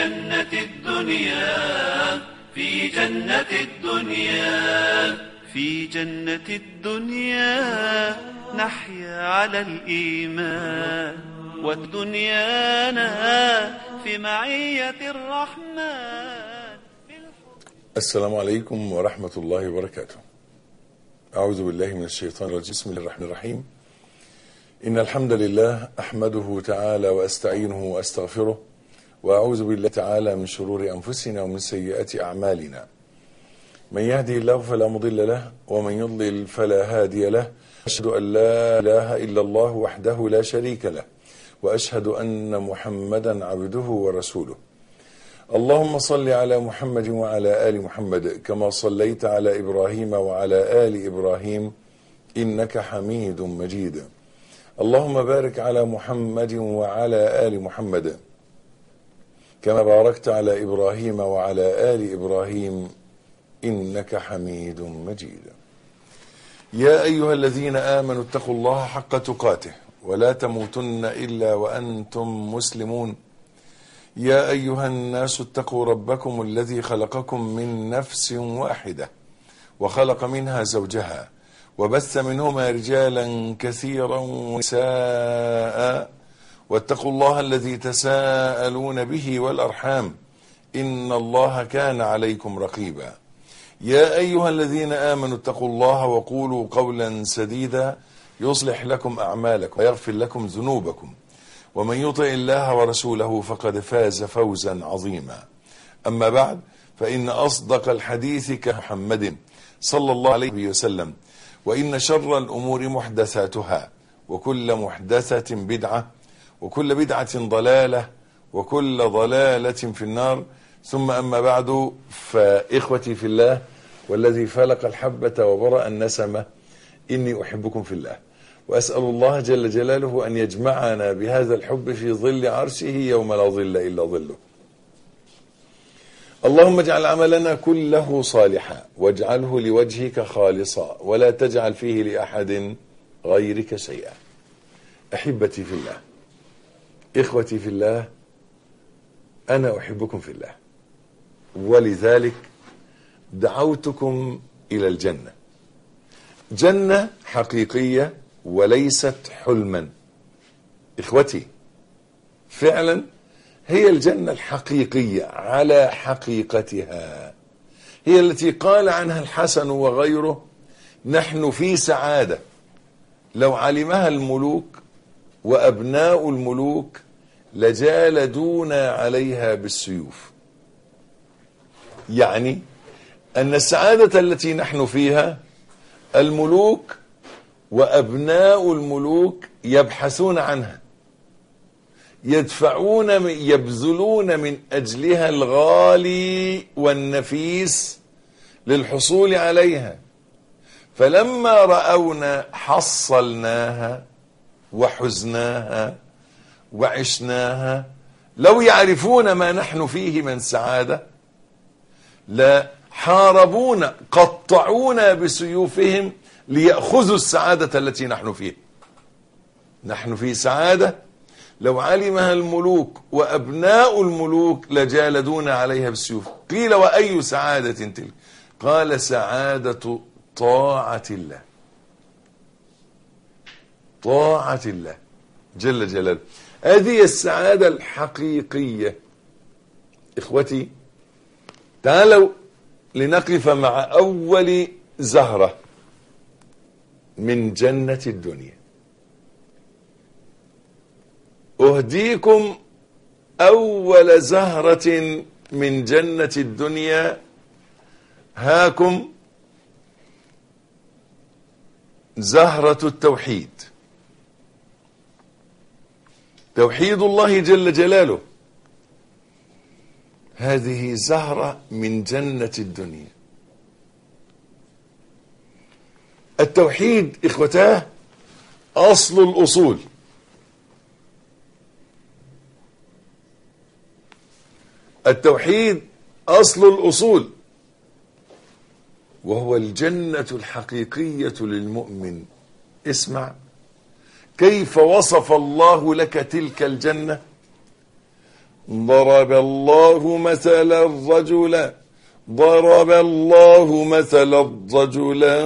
جنة الدنيا، في جنة الدنيا، في جنة الدنيا نحيا على الإيمان، ودنيانا في معية الرحمن. السلام عليكم ورحمة الله وبركاته. أعوذ بالله من الشيطان الرجيم. بسم الله الرحمن الرحيم. إن الحمد لله أحمده تعالى وأستعينه وأستغفره، وأعوذ بالله تعالى من شرور أنفسنا ومن سيئات أعمالنا. من يهده الله فلا مضل له، ومن يضلل فلا هادي له. أشهد أن لا إله إلا الله وحده لا شريك له، وأشهد أن محمدا عبده ورسوله. اللهم صل على محمد وعلى آل محمد كما صليت على إبراهيم وعلى آل إبراهيم إنك حميد مجيد. اللهم بارك على محمد وعلى آل محمد كما باركت على إبراهيم وعلى آل إبراهيم إنك حميد مجيد. يا أيها الذين آمنوا اتقوا الله حق تقاته ولا تموتن إلا وأنتم مسلمون. يا أيها الناس اتقوا ربكم الذي خلقكم من نفس واحدة، وخلق منها زوجها، وبث منهما رجالا كثيرا ونساء، واتقوا الله الذي تساءلون به والأرحام إن الله كان عليكم رقيبا. يا أيها الذين آمنوا اتقوا الله وقولوا قولا سديدا يصلح لكم أعمالكم ويغفر لكم ذنوبكم، ومن يطع الله ورسوله فقد فاز فوزا عظيما. أما بعد، فإن أصدق الحديث كمحمد صلى الله عليه وسلم، وإن شر الأمور محدثاتها، وكل محدثة بدعة، وكل بدعة ضلالة، وكل ضلالة في النار. ثم أما بعد، فإخوتي في الله والذي فلق الحبة وبرأ النسمة، إني أحبكم في الله، وأسأل الله جل جلاله أن يجمعنا بهذا الحب في ظل عرشه يوم لا ظل إلا ظله. اللهم اجعل عملنا كله صالحا، واجعله لوجهك خالصا، ولا تجعل فيه لأحد غيرك شيئا. أحبتي في الله، إخوتي في الله، أنا أحبكم في الله، ولذلك دعوتكم إلى الجنة. جنة حقيقية وليست حلما. إخوتي، فعلا هي الجنة الحقيقية على حقيقتها، هي التي قال عنها الحسن وغيره: نحن في سعادة لو علمها الملوك وأبناء الملوك لجالدونا عليها بالسيوف. يعني أن السعادة التي نحن فيها الملوك وأبناء الملوك يبحثون عنها، يبذلون من أجلها الغالي والنفيس للحصول عليها. فلما رأونا حصلناها وحزناها وعشناها، لو يعرفون ما نحن فيه من سعادة لا حاربونا، قطعونا بسيوفهم ليأخذوا السعادة التي نحن فيها. نحن في سعادة لو علمها الملوك وأبناء الملوك لجالدونا عليها بالسيوف. قيل: وأي سعادة تلك؟ قال: سعادة طاعة الله، طاعة الله جل جلاله. هذه السعادة الحقيقية. إخوتي، تعالوا لنقف مع أول زهرة من جنة الدنيا. أهديكم أول زهرة من جنة الدنيا. هاكم زهرة التوحيد، توحيد الله جل جلاله. هذه زهرة من جنة الدنيا. التوحيد إخوتاه أصل الأصول. التوحيد أصل الأصول، وهو الجنة الحقيقية للمؤمن. اسمع كيف وصف الله لك تلك الجنة. ضرب الله مثلا رجلا